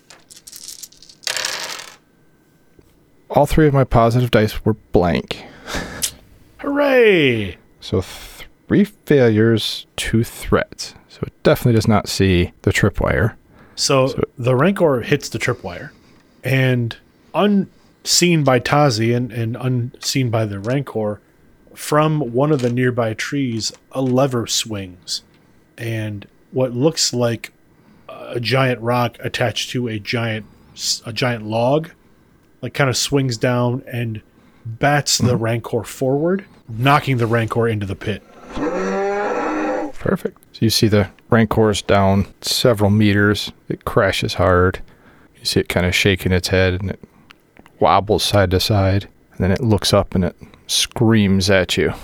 All 3 of my positive dice were blank. Hooray! So 3 failures, 2 threats. So it definitely does not see the tripwire. So the Rancor hits the tripwire, and unseen by Tazi and unseen by the Rancor, from one of the nearby trees, a lever swings, and what looks like a giant rock attached to a giant log, like kind of swings down and bats the Rancor forward, knocking the Rancor into the pit. Perfect. So you see the Rancor's down several meters. It crashes hard. You see it kind of shaking its head, and it wobbles side to side. And then it looks up and it screams at you.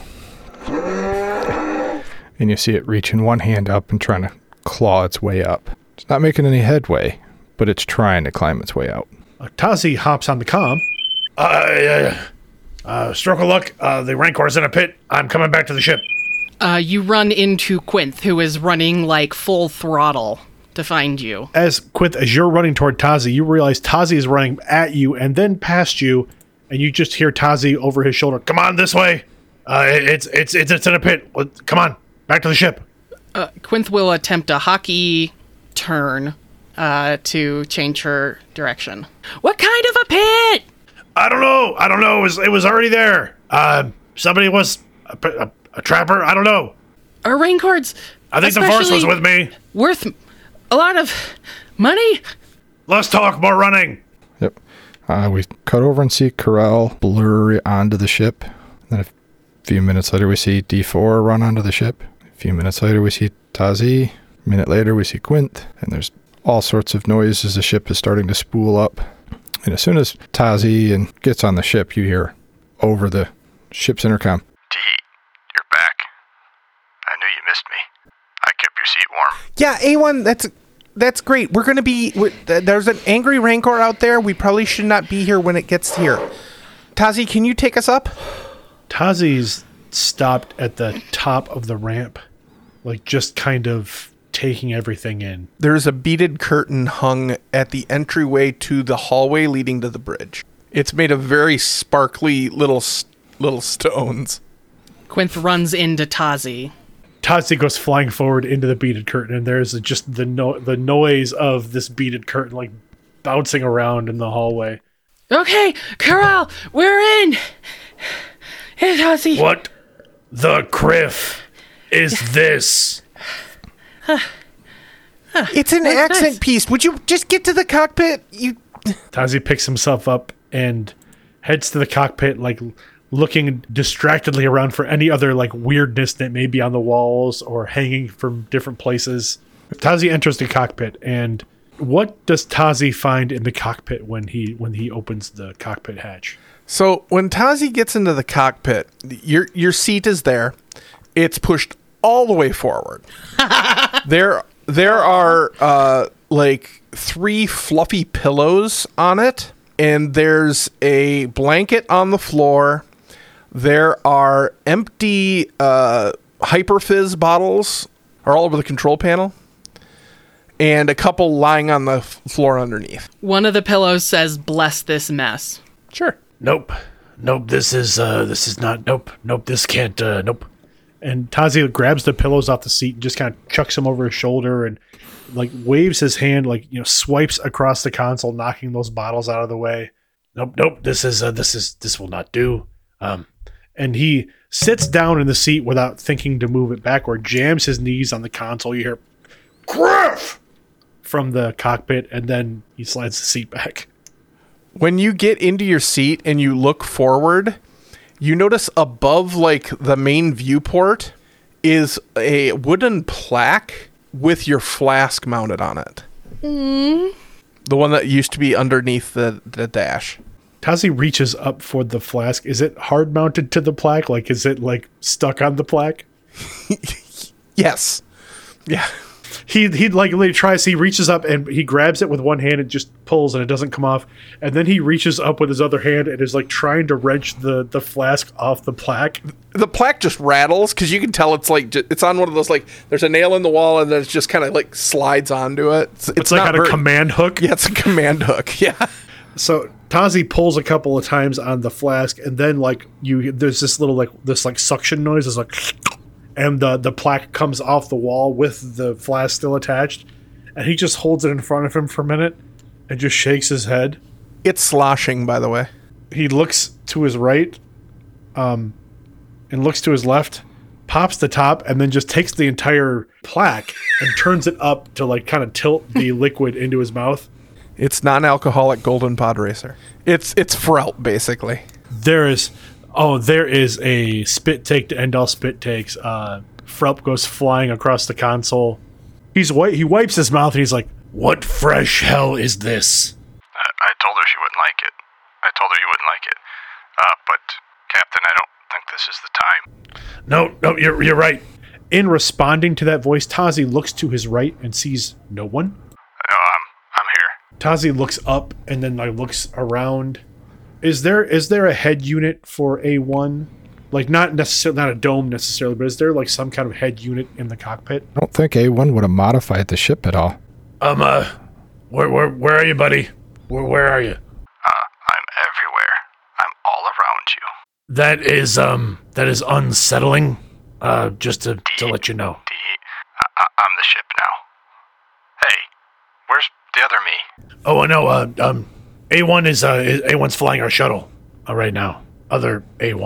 And you see it reaching one hand up and trying to claw its way up. It's not making any headway, but it's trying to climb its way out. Tazi hops on the comm. Stroke of luck. The Rancor's in a pit. I'm coming back to the ship. You run into Quinth, who is running like full throttle to find you. As you're running toward Tazi, you realize Tazi is running at you and then past you, and you just hear Tazi over his shoulder, "Come on, this way. It's in a pit. Come on, back to the ship." Quinth will attempt a hockey turn to change her direction. What kind of a pit? I don't know. It was already there. somebody was a trapper. I don't know. Our rain cords. I think the force was with me. Worth a lot of money. Less talk, more running. Yep. We cut over and see Corel blur onto the ship. Then a few minutes later, we see D4 run onto the ship. A few minutes later, we see Tazi. A minute later, we see Quint. And there's all sorts of noise as the ship is starting to spool up. And as soon as Tazi gets on the ship, you hear over the ship's intercom, Tahit, you're back. I knew you missed me. I kept your seat warm. Yeah, A1, that's great. We're going to be... there's an angry Rancor out there. We probably should not be here when it gets here. Tazi, can you take us up? Tazi's stopped at the top of the ramp, like just kind of taking everything in. There's a beaded curtain hung at the entryway to the hallway leading to the bridge. It's made of very sparkly little stones. Quinth runs into Tazi. Tazi goes flying forward into the beaded curtain, and there's just the noise of this beaded curtain like bouncing around in the hallway. Okay, Corel, we're in. Hey, Tazi. What the criff is this? It's an accent piece. Would you just get to the cockpit? Tazi picks himself up and heads to the cockpit, like looking distractedly around for any other like weirdness that may be on the walls or hanging from different places. Tazi enters the cockpit, and what does Tazi find in the cockpit when he opens the cockpit hatch? So when Tazi gets into the cockpit, your seat is there. It's pushed all the way forward. There are like 3 fluffy pillows on it, and there's a blanket on the floor. There are empty Hyperfizz bottles are all over the control panel, and a couple lying on the floor underneath. One of the pillows says, "Bless this mess." Sure. Nope. This is not. Nope. This can't. Nope. And Tazi grabs the pillows off the seat and just kind of chucks them over his shoulder and like waves his hand, like, you know, swipes across the console, knocking those bottles out of the way. Nope. This will not do. And he sits down in the seat without thinking to move it backward, jams his knees on the console. You hear "Griff" from the cockpit, and then he slides the seat back. When you get into your seat and you look forward, you notice above like the main viewport is a wooden plaque with your flask mounted on it. The one that used to be underneath the dash. Tazi reaches up for the flask. Is it hard mounted to the plaque? Like, is it like stuck on the plaque? Yes. Yeah. He like literally tries. He reaches up and he grabs it with one hand and just pulls, and it doesn't come off. And then he reaches up with his other hand and is like trying to wrench the flask off the plaque. The plaque just rattles because you can tell it's like it's on one of those, like, there's a nail in the wall and then it just kind of like slides onto it. It's like on a command hook. Yeah, it's a command hook. Yeah. So Tazi pulls a couple of times on the flask, and then like there's this little like suction noise. It's like, and the plaque comes off the wall with the flask still attached, and he just holds it in front of him for a minute and just shakes his head. It's sloshing, by the way. He looks to his right, and looks to his left, pops the top, and then just takes the entire plaque and turns it up to like kind of tilt the liquid into his mouth. It's non-alcoholic Golden Pod Racer. It's Frelt, basically. There is a spit take to end all spit takes. Frelp goes flying across the console. He wipes his mouth and he's like, "What fresh hell is this?" I told her she wouldn't like it. I told her you wouldn't like it. But, Captain, I don't think this is the time. No, you're right. In responding to that voice, Tazi looks to his right and sees no one. No, I'm here. Tazi looks up and then like looks around. Is there a head unit for A1? Like not a dome necessarily, but is there like some kind of head unit in the cockpit? I don't think A1 would have modified the ship at all. Where are you, buddy? Where are you? I'm everywhere. I'm all around you. That is unsettling. Just to let you know. I'm the ship now. Hey, where's the other me? Oh no. A1's flying our shuttle right now. Other A1.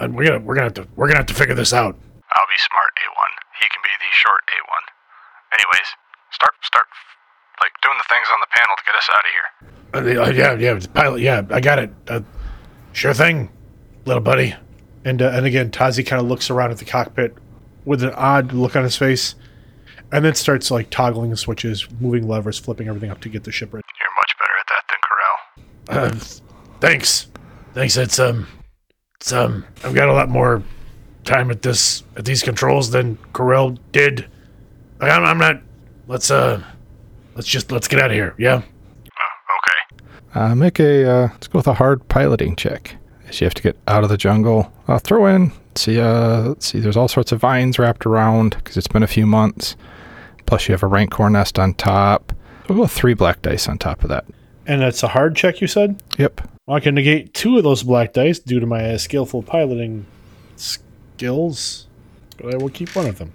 we're gonna have to figure this out. I'll be smart A1. He can be the short A1. Anyways, start like doing the things on the panel to get us out of here. Pilot. Yeah, I got it. Sure thing, little buddy. And again, Tazi kind of looks around at the cockpit with an odd look on his face, and then starts like toggling the switches, moving levers, flipping everything up to get the ship ready. You're much better at that than Corell. Thanks. It's I've got a lot more time at these controls than Corell did. I'm not. Let's get out of here. Yeah. Okay. Let's go with a hard piloting check. As you have to get out of the jungle. Throw in. Let's see. There's all sorts of vines wrapped around because it's been a few months. Plus, you have a rancor nest on top. We'll go 3 black dice on top of that. And that's a hard check, you said? Yep. Well, I can negate 2 of those black dice due to my skillful piloting skills, but I will keep one of them.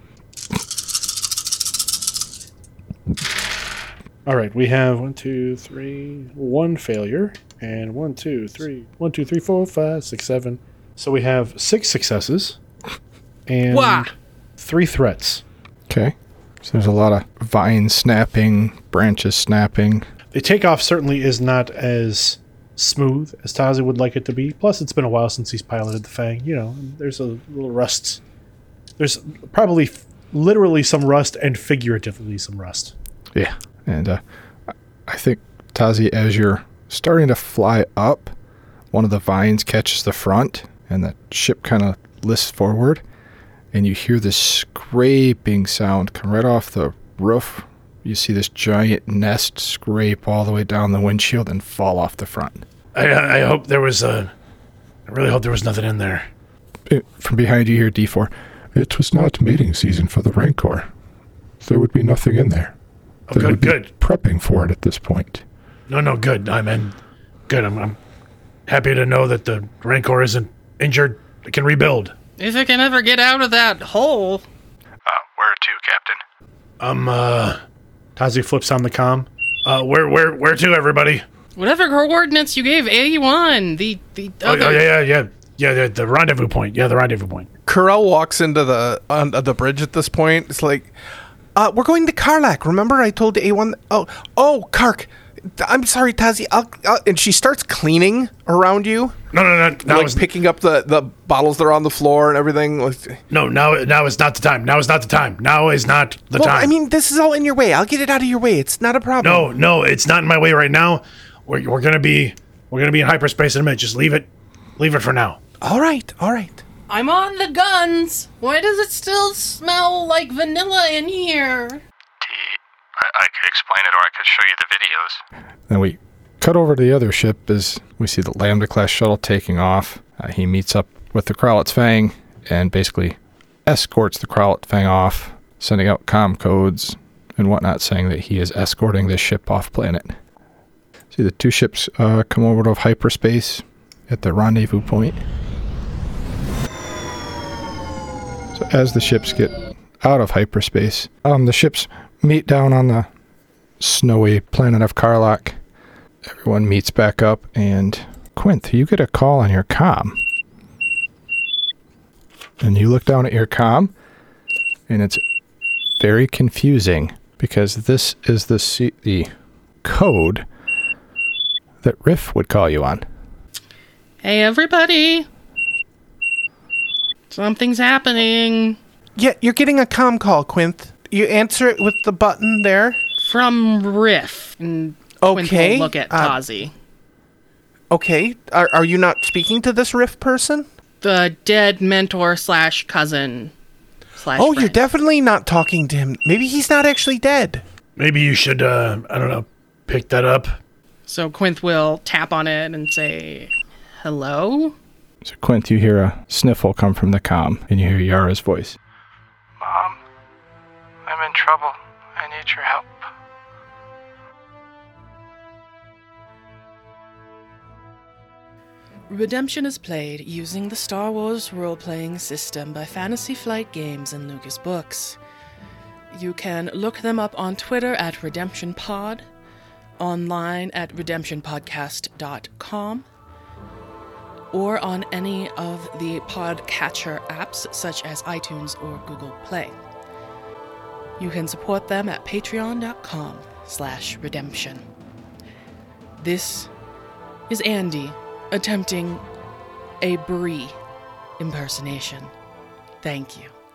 All right, we have 1 failure, and 1, 2, 3, 4, 5, 6, 7. So we have 6 successes and 3 threats. Okay. So there's a lot of vines snapping, branches snapping. The takeoff certainly is not as smooth as Tazi would like it to be. Plus, it's been a while since he's piloted the Fang. You know, there's a little rust. There's probably literally some rust and figuratively some rust. Yeah. And I think, Tazi, as you're starting to fly up, one of the vines catches the front, and the ship kind of lifts forward, and you hear this scraping sound come right off the roof. You see this giant nest scrape all the way down the windshield and fall off the front. I hope there was I really hope there was nothing in there. From behind you hear D4. It was not mating season for the Rancor. There would be nothing in there. Oh, They would be good. prepping for it at this point. No, good. Good. I'm happy to know that the Rancor isn't injured. It can rebuild. If it can ever get out of that hole. Where to, Captain? Tazi flips on the comm. Where to, everybody? Whatever coordinates you gave A1, the other... The rendezvous point. Yeah, the rendezvous point. Corell walks into the bridge at this point. It's like, we're going to Karlak. Remember I told A1? Oh, Kark. I'm sorry, Tazi. And she starts cleaning around you. No. Like picking up the bottles that are on the floor and everything. No, now is not the time. Now is not the time. Well, I mean, this is all in your way. I'll get it out of your way. It's not a problem. No, it's not in my way right now. We're gonna be in hyperspace in a minute. Just leave it for now. All right. I'm on the guns. Why does it still smell like vanilla in here? I could explain it, or I could show you the videos. Then we cut over to the other ship as we see the Lambda-class shuttle taking off. He meets up with the Krowlet's Fang and basically escorts the Krowlet Fang off, sending out comm codes and whatnot, saying that he is escorting this ship off planet. See the 2 ships come over to hyperspace at the rendezvous point. So as the ships get out of hyperspace, the ships meet down on the snowy planet of Karlak. Everyone meets back up, and Quinth, you get a call on your comm. And you look down at your comm, and it's very confusing because this is the code that Riff would call you on. Hey, everybody. Something's happening. Yeah, you're getting a comm call, Quinth. You answer it with the button there. From Riff. And Okay. Quinth will look at Tazi. Okay. Are you not speaking to this Riff person? The dead mentor / cousin / Oh, friend. you're definitely not talking to him. Maybe he's not actually dead. Maybe you should, pick that up. So Quinth will tap on it and say, hello? So Quinth, you hear a sniffle come from the comm, and you hear Yara's voice. Mom, I'm in trouble. I need your help. Redemption is played using the Star Wars role-playing system by Fantasy Flight Games and Lucas Books. You can look them up on Twitter at redemptionpod, online at redemptionpodcast.com, or on any of the podcatcher apps such as iTunes or Google Play. You can support them at patreon.com/redemption. This is Andy attempting a Brie impersonation. Thank you.